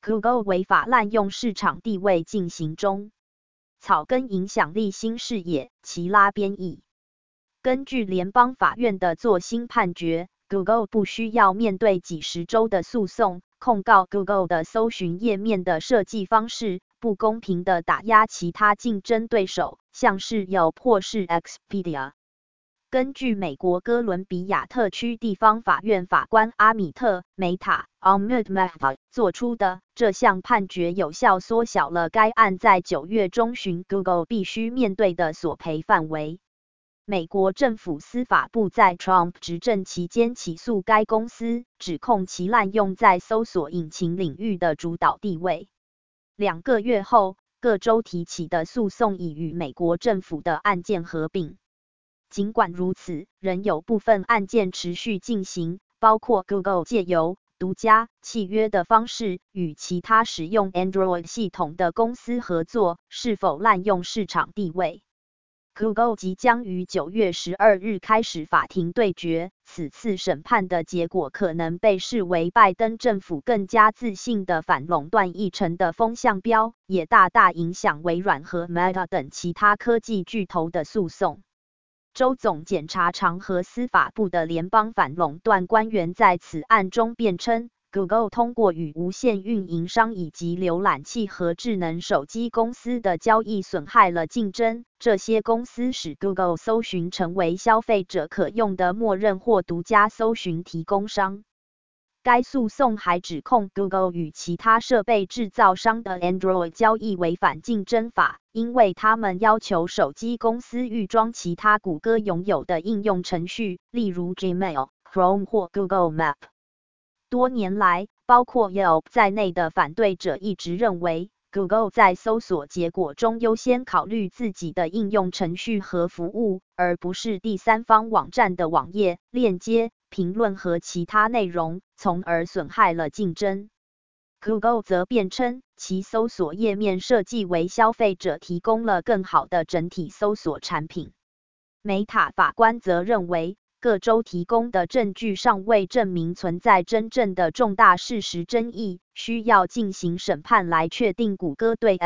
Google 违法滥用市场地位进行中。草根影响力新视野，齐拉编译。根据联邦法院的最新判决， Google 不需要面对几十周的诉讼，控告 Google 的搜寻页面的设计方式不公平地打压其他竞争对手，像是Yelp或是 Expedia。根据美国哥伦比亚特区地方法院法官阿米特·梅塔 Ahmed Mehta 做出的这项判决，有效缩小了该案在9月中旬 Google 必须面对的索赔范围。美国政府司法部在 Trump 执政期间起诉该公司，指控其滥用在搜索引擎领域的主导地位。2个月后，各州提起的诉讼已与美国政府的案件合并。尽管如此，仍有部分案件持续进行，包括 Google 借由独家契约的方式与其他使用 Android 系统的公司合作，是否滥用市场地位。Google 即将于9月12日开始法庭对决，此次审判的结果可能被视为拜登政府更加自信的反垄断议程的风向标，也大大影响微软和 Meta 等其他科技巨头的诉讼。州总检察长和司法部的联邦反垄断官员在此案中辩称， Google 通过与无线运营商以及浏览器和智能手机公司的交易损害了竞争，这些公司使 Google 搜寻成为消费者可用的默认或独家搜寻提供商。该诉讼还指控 Google 与其他设备制造商的 Android 交易违反竞争法，因为他们要求手机公司预装其他谷歌拥有的应用程序，例如 Gmail、Chrome 或 Google Map。多年来，包括 Yelp 在内的反对者一直认为， Google 在搜索结果中优先考虑自己的应用程序和服务，而不是第三方网站的网页、链接、评论和其他内容，从而损害了竞争。Google 则辩称，其搜索页面设计为消费者提供了更好的整体搜索产品。梅塔法官则认为，各州提供的证据尚未证明存在真正的重大事实争议，需要进行审判来确定谷歌对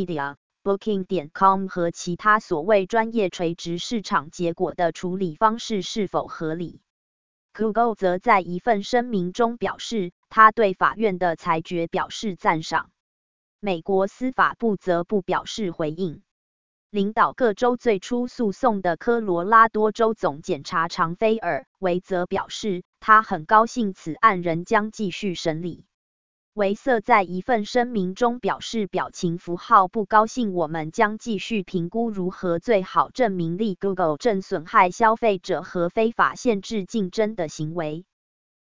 Expedia、Booking.com 和其他所谓专业垂直市场结果的处理方式是否合理。Google 则在一份声明中表示，他对法院的裁决表示赞赏。美国司法部则不表示回应。领导各州最初诉讼的科罗拉多州总检察长菲尔·维则表示，他很高兴此案仍将继续审理。维瑟在一份声明中表示，表情符号不高兴，我们将继续评估如何最好证明Google正损害消费者和非法限制竞争的行为。